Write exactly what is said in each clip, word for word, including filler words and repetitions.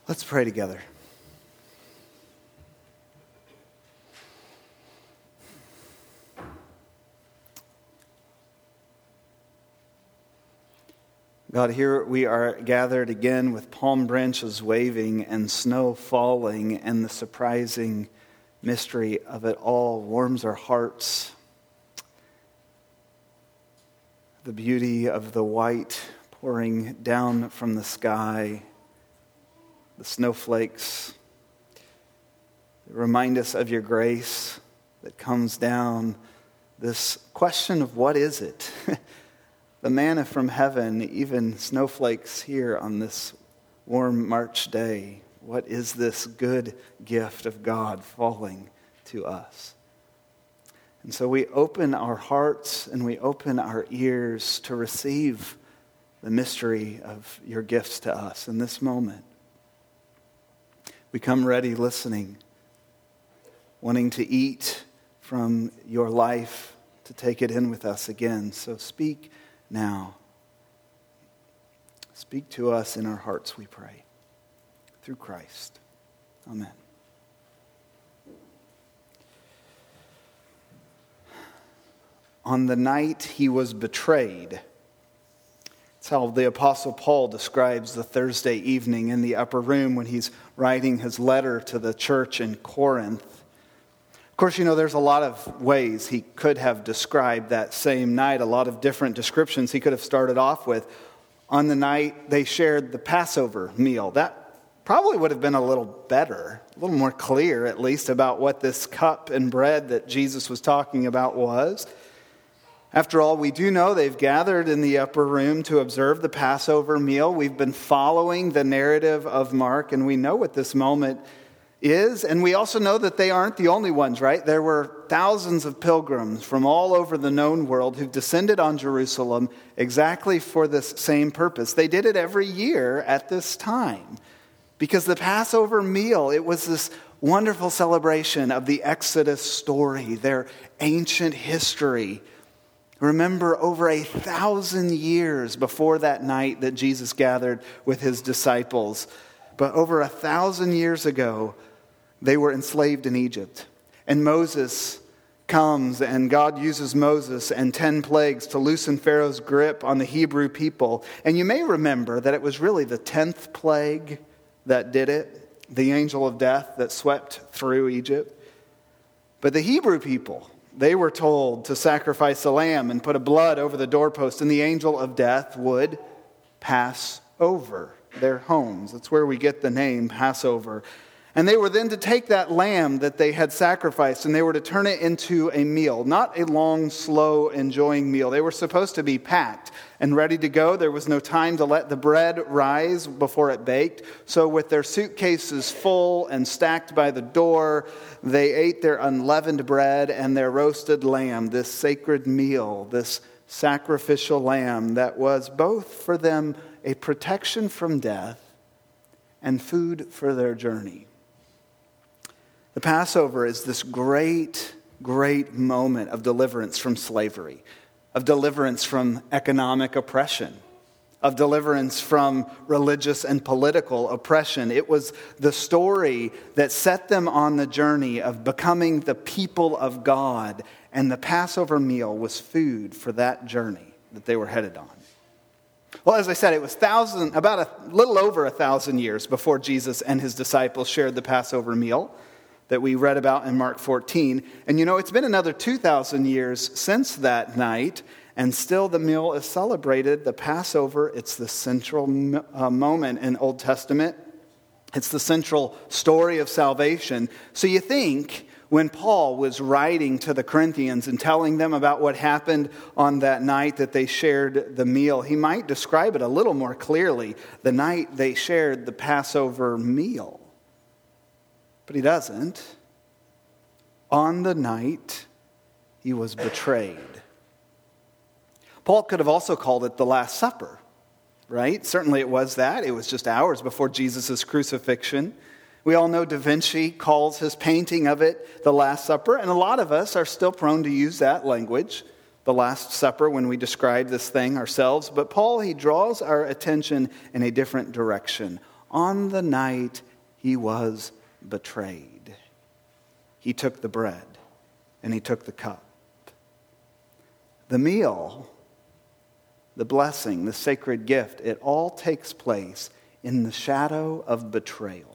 Let's pray together. God, here we are gathered again with palm branches waving and snow falling, and the surprising mystery of it all warms our hearts. The beauty of the white pouring down from the sky, the snowflakes remind us of your grace that comes down. This question of what is it? The manna from heaven, even snowflakes here on this warm March day. What is this good gift of God falling to us? And so we open our hearts and we open our ears to receive the mystery of your gifts to us in this moment. We come ready listening, wanting to eat from your life, to take it in with us again. So speak now. Speak to us in our hearts, we pray. Through Christ. Amen. On the night he was betrayed. That's how the Apostle Paul describes the Thursday evening in the upper room when he's writing his letter to the church in Corinth. Of course, you know, there's a lot of ways he could have described that same night, a lot of different descriptions he could have started off with. On the night they shared the Passover meal. That probably would have been a little better, a little more clear at least about what this cup and bread that Jesus was talking about was. After all, we do know they've gathered in the upper room to observe the Passover meal. We've been following the narrative of Mark, and we know what this moment is. And we also know that they aren't the only ones, right? There were thousands of pilgrims from all over the known world who've descended on Jerusalem exactly for this same purpose. They did it every year at this time because the Passover meal, it was this wonderful celebration of the Exodus story, their ancient history. Remember, over a thousand years before that night that Jesus gathered with his disciples, but over a thousand years ago, they were enslaved in Egypt. And Moses comes, and God uses Moses and ten plagues to loosen Pharaoh's grip on the Hebrew people. And you may remember that it was really the tenth plague that did it, the angel of death that swept through Egypt. But the Hebrew people, they were told to sacrifice a lamb and put a blood over the doorpost, and the angel of death would pass over their homes. That's where we get the name Passover. And they were then to take that lamb that they had sacrificed, and they were to turn it into a meal, not a long, slow, enjoying meal. They were supposed to be packed and ready to go. There was no time to let the bread rise before it baked. So with their suitcases full and stacked by the door, they ate their unleavened bread and their roasted lamb, this sacred meal, this sacrificial lamb that was both for them a protection from death and food for their journey. The Passover is this great, great moment of deliverance from slavery, of deliverance from economic oppression, of deliverance from religious and political oppression. It was the story that set them on the journey of becoming the people of God, and the Passover meal was food for that journey that they were headed on. Well, as I said, it was thousand, about a little over a thousand years before Jesus and his disciples shared the Passover meal that we read about in Mark fourteen. And you know, it's been another two thousand years since that night, and still the meal is celebrated. The Passover, it's the central uh, moment in Old Testament. It's the central story of salvation. So you think when Paul was writing to the Corinthians and telling them about what happened on that night that they shared the meal, he might describe it a little more clearly, the night they shared the Passover meal. But he doesn't. On the night he was betrayed. Paul could have also called it the Last Supper, right? Certainly it was that. It was just hours before Jesus' crucifixion. We all know Da Vinci calls his painting of it the Last Supper, and a lot of us are still prone to use that language, the Last Supper, when we describe this thing ourselves. But Paul, he draws our attention in a different direction. on the night he was betrayed. He took the bread and he took the cup. The meal, the blessing, the sacred gift, it all takes place in the shadow of betrayal.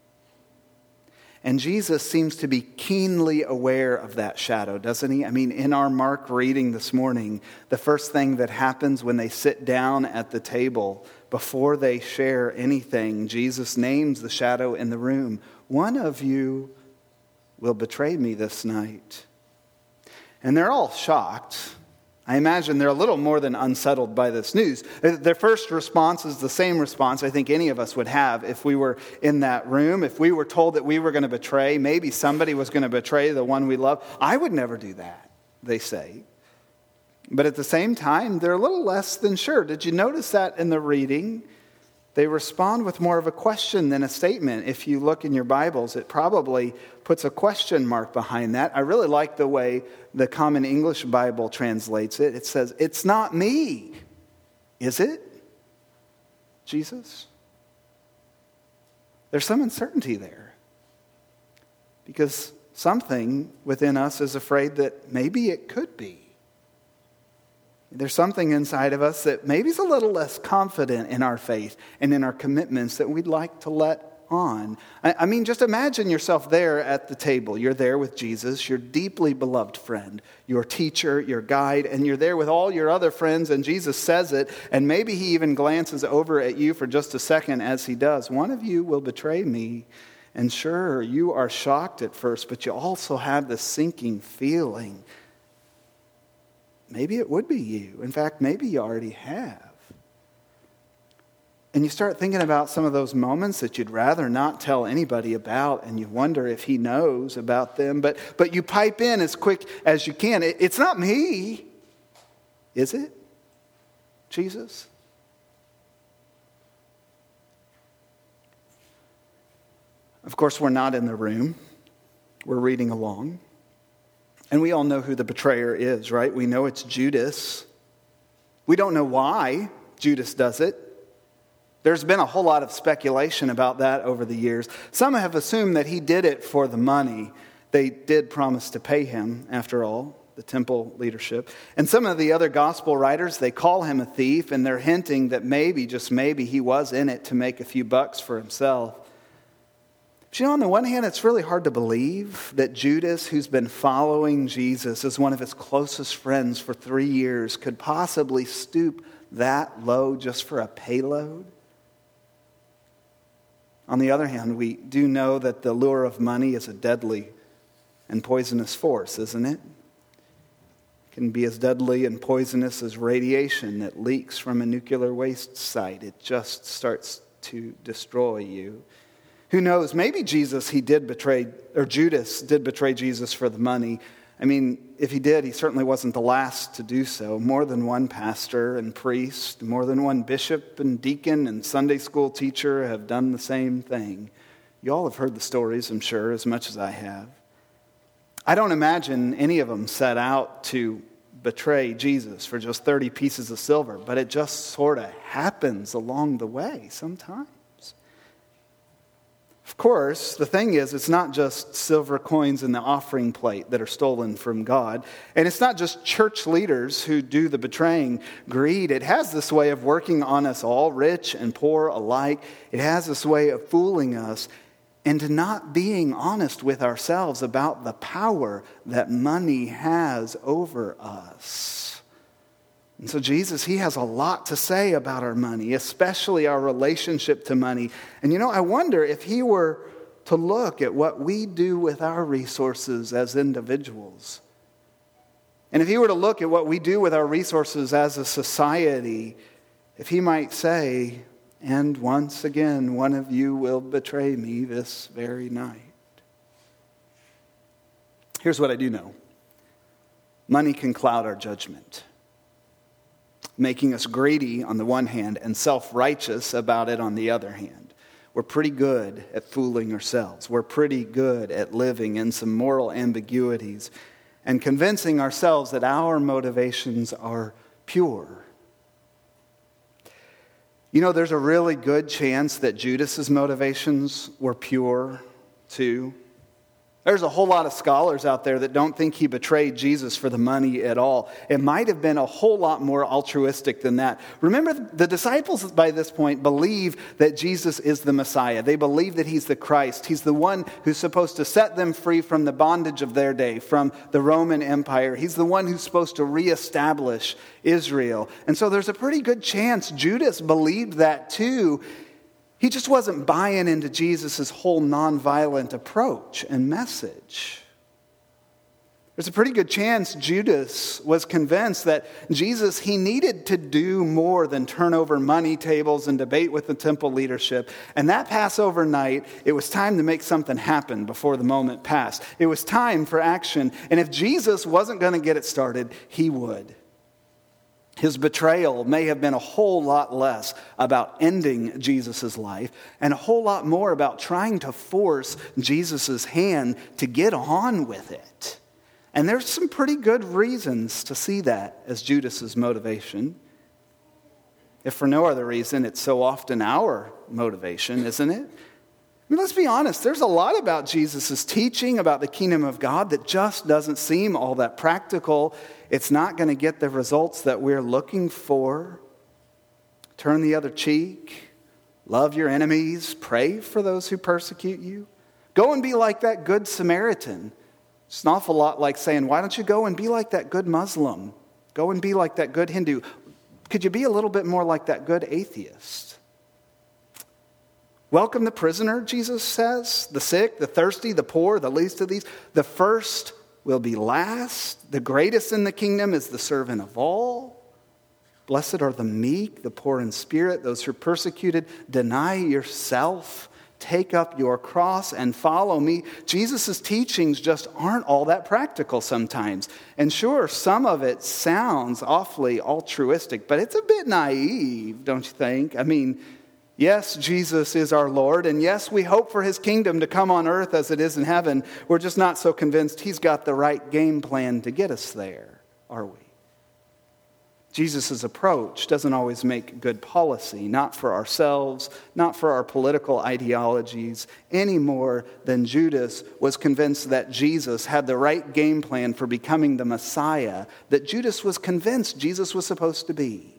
And Jesus seems to be keenly aware of that shadow, doesn't he? I mean, in our Mark reading this morning, the first thing that happens when they sit down at the table, before they share anything, Jesus names the shadow in the room. One of you will betray me this night. And they're all shocked. I imagine they're a little more than unsettled by this news. Their first response is the same response I think any of us would have if we were in that room. If we were told that we were going to betray, maybe somebody was going to betray the one we love. I would never do that, they say. But at the same time, they're a little less than sure. Did you notice that in the reading? They respond with more of a question than a statement. If you look in your Bibles, it probably puts a question mark behind that. I really like the way the Common English Bible translates it. It says, "It's not me, is it, Jesus?" There's some uncertainty there, because something within us is afraid that maybe it could be. There's something inside of us that maybe is a little less confident in our faith and in our commitments that we'd like to let on. I mean, just imagine yourself there at the table. You're there with Jesus, your deeply beloved friend, your teacher, your guide, and you're there with all your other friends, and Jesus says it, and maybe he even glances over at you for just a second as he does. One of you will betray me. And sure, you are shocked at first, but you also have this sinking feeling. Maybe it would be you. In fact, maybe you already have. And you start thinking about some of those moments that you'd rather not tell anybody about, and you wonder if he knows about them. But but you pipe in as quick as you can. It, it's not me, is it, Jesus? Of course, we're not in the room. We're reading along. And we all know who the betrayer is, right? We know it's Judas. We don't know why Judas does it. There's been a whole lot of speculation about that over the years. Some have assumed that he did it for the money. They did promise to pay him, after all, the temple leadership. And some of the other gospel writers, they call him a thief, and they're hinting that maybe, just maybe, he was in it to make a few bucks for himself. But you know, on the one hand, it's really hard to believe that Judas, who's been following Jesus as one of his closest friends for three years, could possibly stoop that low just for a payload. On the other hand, we do know that the lure of money is a deadly and poisonous force, isn't it? It can be as deadly and poisonous as radiation that leaks from a nuclear waste site. It just starts to destroy you. Who knows? Maybe Jesus, he did betray, or Judas did betray Jesus for the money. I mean, if he did, he certainly wasn't the last to do so. More than one pastor and priest, more than one bishop and deacon and Sunday school teacher have done the same thing. You all have heard the stories, I'm sure, as much as I have. I don't imagine any of them set out to betray Jesus for just thirty pieces of silver, but it just sort of happens along the way sometimes. Of course, the thing is, it's not just silver coins in the offering plate that are stolen from God. And it's not just church leaders who do the betraying. Greed, it has this way of working on us all, rich and poor alike. It has this way of fooling us into not being honest with ourselves about the power that money has over us. And so Jesus, he has a lot to say about our money, especially our relationship to money. And you know, I wonder if he were to look at what we do with our resources as individuals, and if he were to look at what we do with our resources as a society, if he might say, "And once again, one of you will betray me this very night." Here's what I do know. Money can cloud our judgment, making us greedy on the one hand and self-righteous about it on the other hand. We're pretty good at fooling ourselves. We're pretty good at living in some moral ambiguities and convincing ourselves that our motivations are pure. You know, there's a really good chance that Judas's motivations were pure too. There's a whole lot of scholars out there that don't think he betrayed Jesus for the money at all. It might have been a whole lot more altruistic than that. Remember, the disciples by this point believe that Jesus is the Messiah. They believe that he's the Christ. He's the one who's supposed to set them free from the bondage of their day, from the Roman Empire. He's the one who's supposed to reestablish Israel. And so there's a pretty good chance Judas believed that too. He just wasn't buying into Jesus' whole nonviolent approach and message. There's a pretty good chance Judas was convinced that Jesus, he needed to do more than turn over money tables and debate with the temple leadership. And that Passover night, it was time to make something happen before the moment passed. It was time for action. And if Jesus wasn't going to get it started, he would. His betrayal may have been a whole lot less about ending Jesus' life and a whole lot more about trying to force Jesus' hand to get on with it. And there's some pretty good reasons to see that as Judas' motivation. If for no other reason, it's so often our motivation, isn't it? I mean, let's be honest, there's a lot about Jesus' teaching about the kingdom of God that just doesn't seem all that practical. It's not going to get the results that we're looking for. Turn the other cheek, love your enemies, pray for those who persecute you. Go and be like that good Samaritan. It's an awful lot like saying, why don't you go and be like that good Muslim? Go and be like that good Hindu. Could you be a little bit more like that good atheist? Welcome the prisoner, Jesus says, the sick, the thirsty, the poor, the least of these. The first will be last. The greatest in the kingdom is the servant of all. Blessed are the meek, the poor in spirit, those who are persecuted. Deny yourself, take up your cross and follow me. Jesus' teachings just aren't all that practical sometimes. And sure, some of it sounds awfully altruistic, but it's a bit naive, don't you think? I mean, yes, Jesus is our Lord, and yes, we hope for his kingdom to come on earth as it is in heaven. We're just not so convinced he's got the right game plan to get us there, are we? Jesus' approach doesn't always make good policy, not for ourselves, not for our political ideologies, any more than Judas was convinced that Jesus had the right game plan for becoming the Messiah that Judas was convinced Jesus was supposed to be.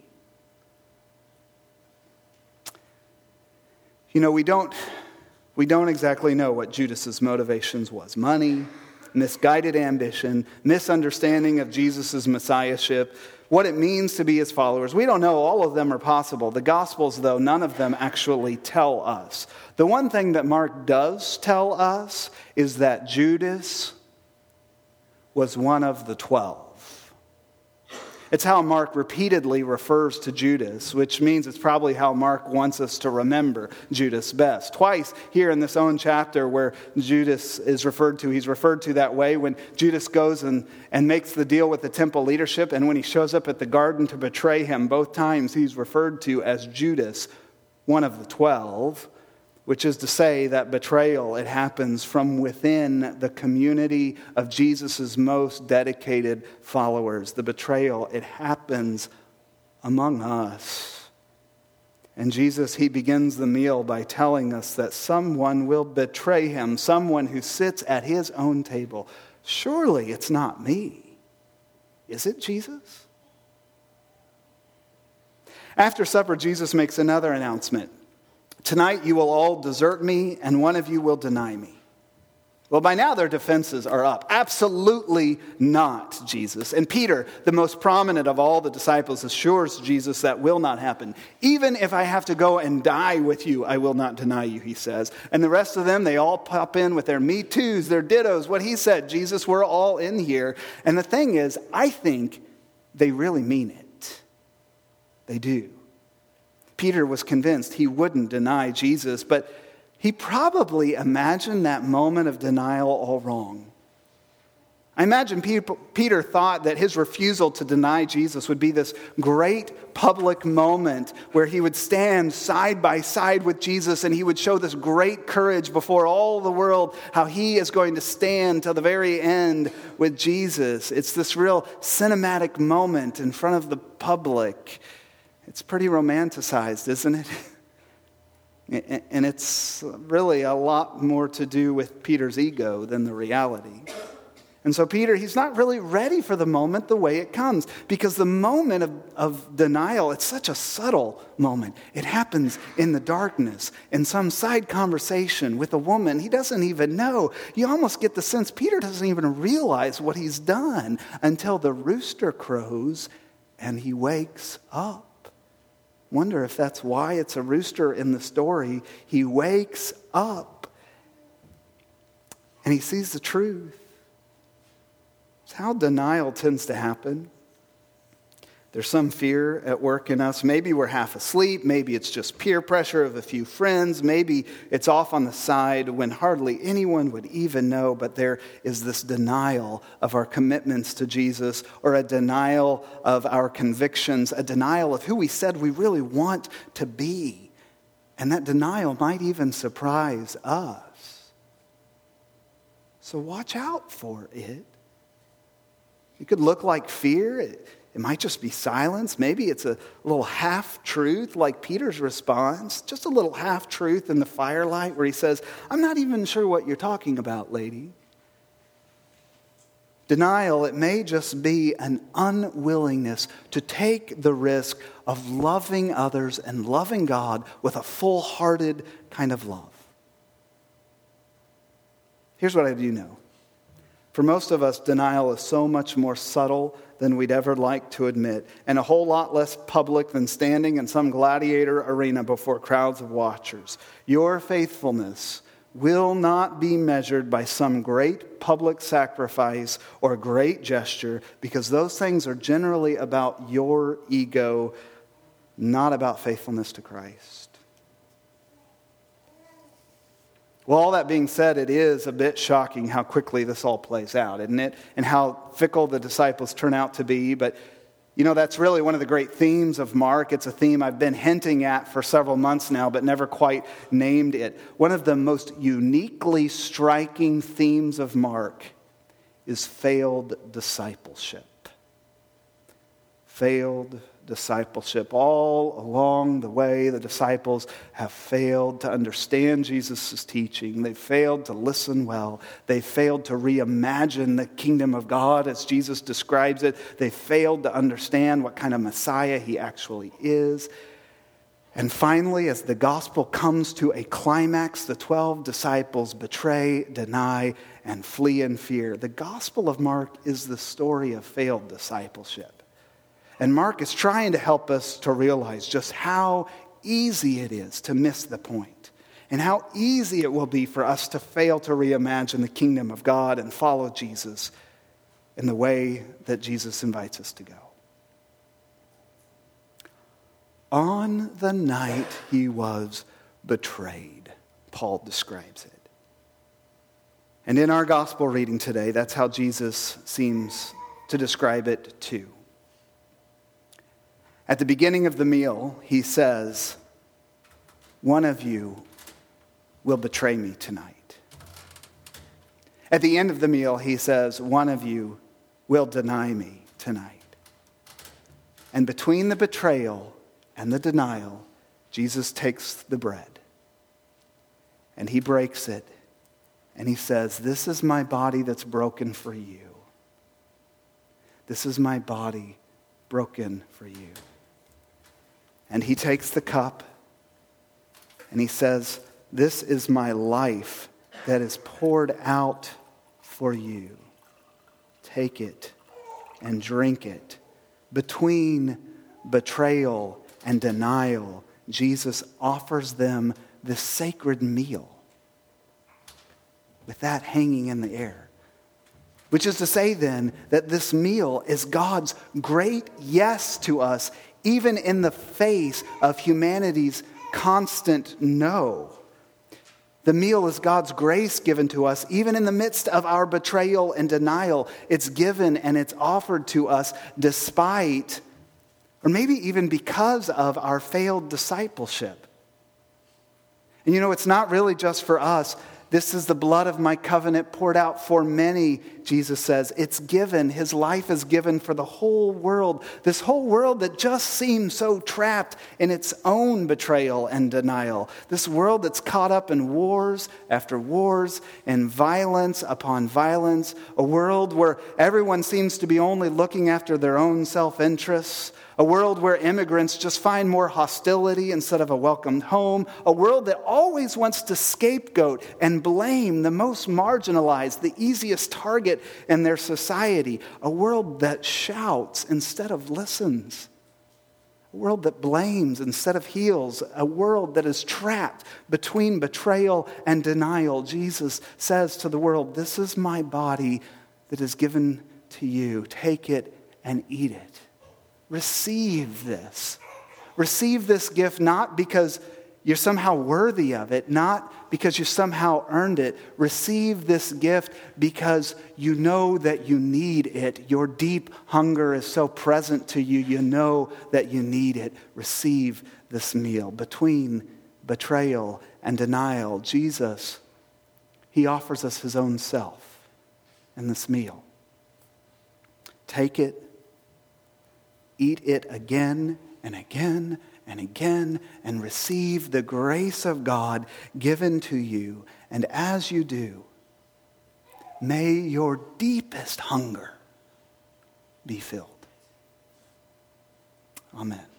You know, we don't, we don't exactly know what Judas's motivations was. Money, misguided ambition, misunderstanding of Jesus' messiahship, what it means to be his followers. We don't know. All of them are possible. The Gospels, though, none of them actually tell us. The one thing that Mark does tell us is that Judas was one of the twelve. It's how Mark repeatedly refers to Judas, which means it's probably how Mark wants us to remember Judas best. Twice here in this own chapter where Judas is referred to, he's referred to that way when Judas goes and, and makes the deal with the temple leadership, and when he shows up at the garden to betray him. Both times he's referred to as Judas, one of the twelve, which is to say that betrayal, it happens from within the community of Jesus' most dedicated followers. The betrayal, it happens among us. And Jesus, he begins the meal by telling us that someone will betray him, someone who sits at his own table. Surely it's not me. Is it Jesus? After supper, Jesus makes another announcement. Tonight you will all desert me, and one of you will deny me. Well, by now their defenses are up. Absolutely not, Jesus. And Peter, the most prominent of all the disciples, assures Jesus that will not happen. Even if I have to go and die with you, I will not deny you, he says. And the rest of them, they all pop in with their me toos, their dittos. What he said, Jesus, we're all in here. And the thing is, I think they really mean it. They do. Peter was convinced he wouldn't deny Jesus, but he probably imagined that moment of denial all wrong. I imagine Peter thought that his refusal to deny Jesus would be this great public moment where he would stand side by side with Jesus and he would show this great courage before all the world how he is going to stand till the very end with Jesus. It's this real cinematic moment in front of the public. It's pretty romanticized, isn't it? And it's really a lot more to do with Peter's ego than the reality. And so Peter, he's not really ready for the moment the way it comes, because the moment of, of denial, it's such a subtle moment. It happens in the darkness, in some side conversation with a woman he doesn't even know. You almost get the sense Peter doesn't even realize what he's done until the rooster crows and he wakes up. Wonder if that's why it's a rooster in the story. He wakes up and he sees the truth. It's how denial tends to happen. There's some fear at work in us. Maybe we're half asleep. Maybe it's just peer pressure of a few friends. Maybe it's off on the side when hardly anyone would even know. But there is this denial of our commitments to Jesus, or a denial of our convictions, a denial of who we said we really want to be. And that denial might even surprise us. So watch out for it. It could look like fear. It, it might just be silence. Maybe it's a little half-truth like Peter's response. Just a little half-truth in the firelight where he says, I'm not even sure what you're talking about, lady. Denial, it may just be an unwillingness to take the risk of loving others and loving God with a full-hearted kind of love. Here's what I do know. For most of us, denial is so much more subtle than we'd ever like to admit, and a whole lot less public than standing in some gladiator arena before crowds of watchers. Your faithfulness will not be measured by some great public sacrifice or great gesture, because those things are generally about your ego, not about faithfulness to Christ. Well, all that being said, it is a bit shocking how quickly this all plays out, isn't it? And how fickle the disciples turn out to be. But, you know, that's really one of the great themes of Mark. It's a theme I've been hinting at for several months now, but never quite named it. One of the most uniquely striking themes of Mark is failed discipleship. Failed discipleship. All along the way, the disciples have failed to understand Jesus' teaching. They've failed to listen well. They've failed to reimagine the kingdom of God as Jesus describes it. They've failed to understand what kind of Messiah he actually is. And finally, as the gospel comes to a climax, the twelve disciples betray, deny, and flee in fear. The gospel of Mark is the story of failed discipleship. And Mark is trying to help us to realize just how easy it is to miss the point, and how easy it will be for us to fail to reimagine the kingdom of God and follow Jesus in the way that Jesus invites us to go. On the night he was betrayed, Paul describes it. And in our gospel reading today, that's how Jesus seems to describe it too. At the beginning of the meal, he says, one of you will betray me tonight. At the end of the meal, he says, one of you will deny me tonight. And between the betrayal and the denial, Jesus takes the bread and he breaks it and he says, this is my body that's broken for you. This is my body broken for you. And he takes the cup and he says, this is my life that is poured out for you. Take it and drink it. Between betrayal and denial, Jesus offers them this sacred meal with that hanging in the air. Which is to say then that this meal is God's great yes to us, even in the face of humanity's constant no. The meal is God's grace given to us, even in the midst of our betrayal and denial. It's given and it's offered to us despite, or maybe even because of, our failed discipleship. And you know, it's not really just for us This is the blood of my covenant poured out for many, Jesus says. It's given. His life is given for the whole world. This whole world that just seems so trapped in its own betrayal and denial. This world that's caught up in wars after wars and violence upon violence. A world where everyone seems to be only looking after their own self-interests. A world where immigrants just find more hostility instead of a welcomed home. A world that always wants to scapegoat and blame the most marginalized, the easiest target in their society. A world that shouts instead of listens. A world that blames instead of heals. A world that is trapped between betrayal and denial. Jesus says to the world, this is my body that is given to you. Take it and eat it. Receive this. Receive this gift not because you're somehow worthy of it, not because you somehow earned it. Receive this gift because you know that you need it. Your deep hunger is so present to you, you know that you need it. Receive this meal. Between betrayal and denial, Jesus, he offers us his own self in this meal. Take it. Eat it again and again and again and receive the grace of God given to you. And as you do, may your deepest hunger be filled. Amen.